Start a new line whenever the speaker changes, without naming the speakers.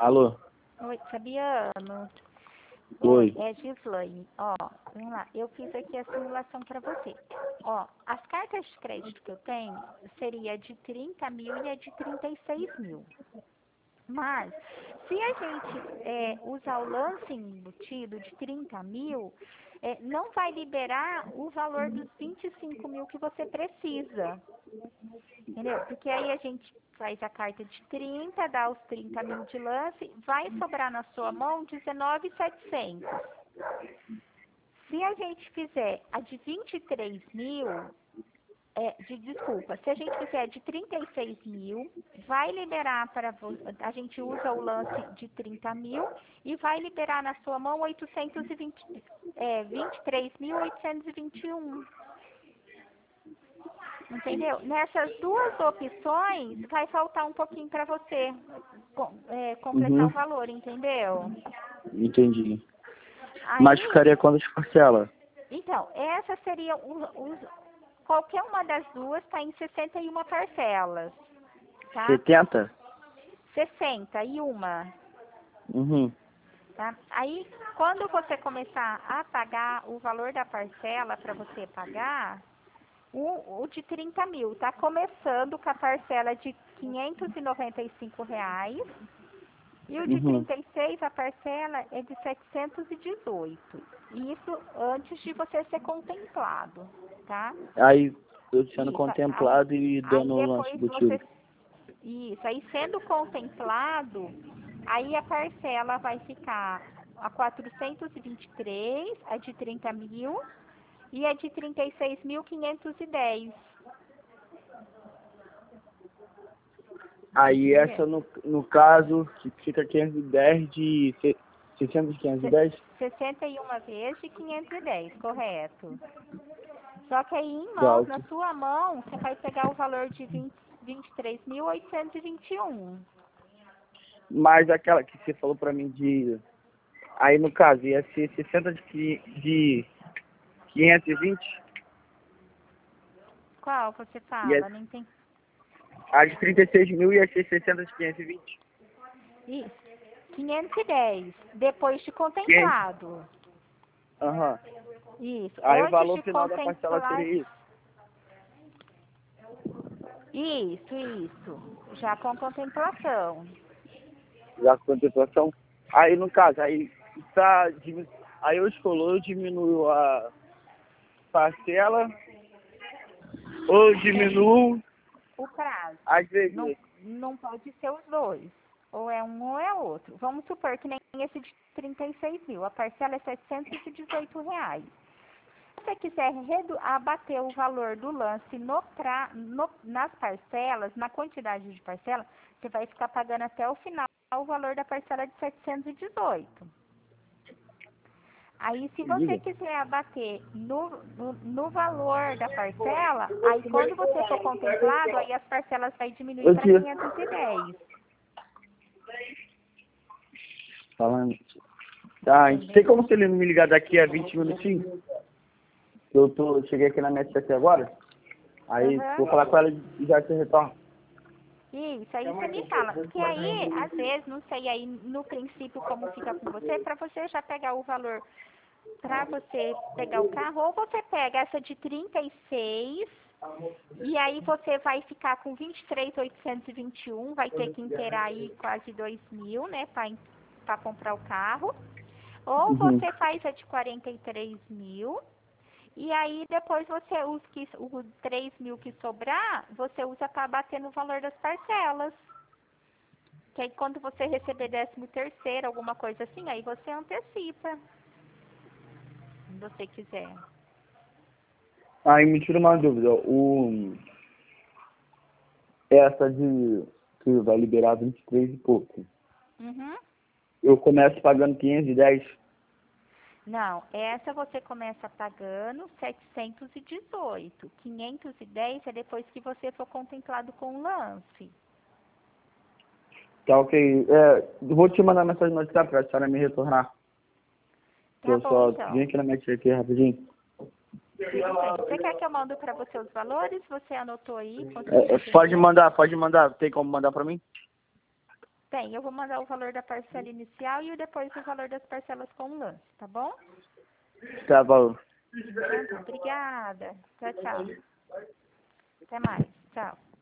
Alô?
Oi, Fabiano.
Oi.
É Gislaine. Ó, vamos lá. Eu fiz aqui a simulação para você. Ó, as cartas de crédito que eu tenho seria de 30 mil e a de 36 mil. Mas, se a gente usar o lance embutido de 30 mil, não vai liberar o valor dos 25 mil que você precisa. Entendeu? Porque aí a gente faz a carta de 30, dá os 30 mil de lance, vai sobrar na sua mão 19.700. Se a gente fizer a de 23 mil, desculpa, se a gente fizer a de 36 mil, vai liberar para você, a gente usa o lance de 30 mil e vai liberar na sua mão 23.821. Entendeu? Nessas duas opções, vai faltar um pouquinho para você completar o valor, entendeu?
Entendi.
Aí,
Mas ficaria quantas parcelas?
então, essa seria qualquer uma das duas está em 61 parcelas, tá?
70?
61,
Uhum.
tá? Aí, quando você começar a pagar o valor da parcela para você pagar, o de 30 mil está começando com a parcela de R$ 595 e o de
Uhum.
36 a parcela é de 718. Isso antes de você ser contemplado, tá?
Aí, eu sendo
Isso. Aí,
contemplado e
aí
dando o lance
depois
embutido.
isso, aí sendo contemplado, aí a parcela vai ficar a 423, a de 30 mil e a de 36.510.
Aí essa,
Entendeu?
no caso, que fica 510 de 600 de 510?
61 vezes de 510, correto. Só que aí em mãos, na
Alto.
sua mão, você vai pegar o valor de 23.821.
Mas aquela que você falou pra mim de... Aí, no caso, ia ser 60 de 520?
Qual você
Ia,
fala? Não entendi.
a de 36 mil ia ser 60 de 520?
Isso. 510, depois de
500.
contemplado.
Aham.
Isso.
Aí o
Antes
valor
de
final da parcela
contemplar.
seria isso.
Isso. Já com contemplação.
Já com contemplação. Aí, no caso, aí tá, aí eu escolho, eu diminuo a parcela ou diminuo
O prazo.
às
Não,
vezes.
não pode ser os dois. Ou é um ou é outro. Vamos supor que nem esse de 36 mil. A parcela é R$ 718. Se você quiser abater o valor do lance nas parcelas, na quantidade de parcela, você vai ficar pagando até o final o valor da parcela de 718. Aí, se você
Diga.
quiser abater no valor da parcela, aí quando você for contemplado, aí as parcelas vai diminuir
Ô
para
tia,
510.
falando. Tá, tem
Entendeu?
como se ele me ligar daqui a 20 minutinhos? Cheguei aqui na minha tia aqui agora. Aí
Aham.
vou falar com ela e já te retorno.
Isso, aí você me fala. Porque aí, às vezes, não sei aí no princípio como fica com você, para você já pegar o valor para você pegar o carro, ou você pega essa de 36 e aí você vai ficar com 23.821, vai ter que inteirar aí quase 2.000, né, para comprar o carro. Ou
Uhum.
você faz a de 43 mil e aí depois você usa os 3 mil que sobrar, você usa para bater no valor das parcelas. Que aí quando você receber 13º, alguma coisa assim, aí você antecipa, se você quiser.
Aí me tira uma dúvida. Essa de que vai liberar 23 e pouco.
Uhum.
Eu começo pagando 510.
Não, essa você começa pagando 718. 510 é depois que você for contemplado com o lance.
Tá ok. Vou te mandar mensagem no WhatsApp pra senhora me retornar.
Tá
Eu
bom,
só vim
então.
aqui na minha tia aqui rapidinho.
Tudo bem. Você quer que eu mando para você os valores? Você anotou aí? Conseguiu
Pode
entender?
mandar, pode mandar. Tem como mandar pra mim?
Tem, eu vou mandar o valor da parcela inicial e depois o valor das parcelas com o lance, tá bom?
Tá bom.
Então, tá, obrigada. Tchau, tchau. Até mais. Tchau.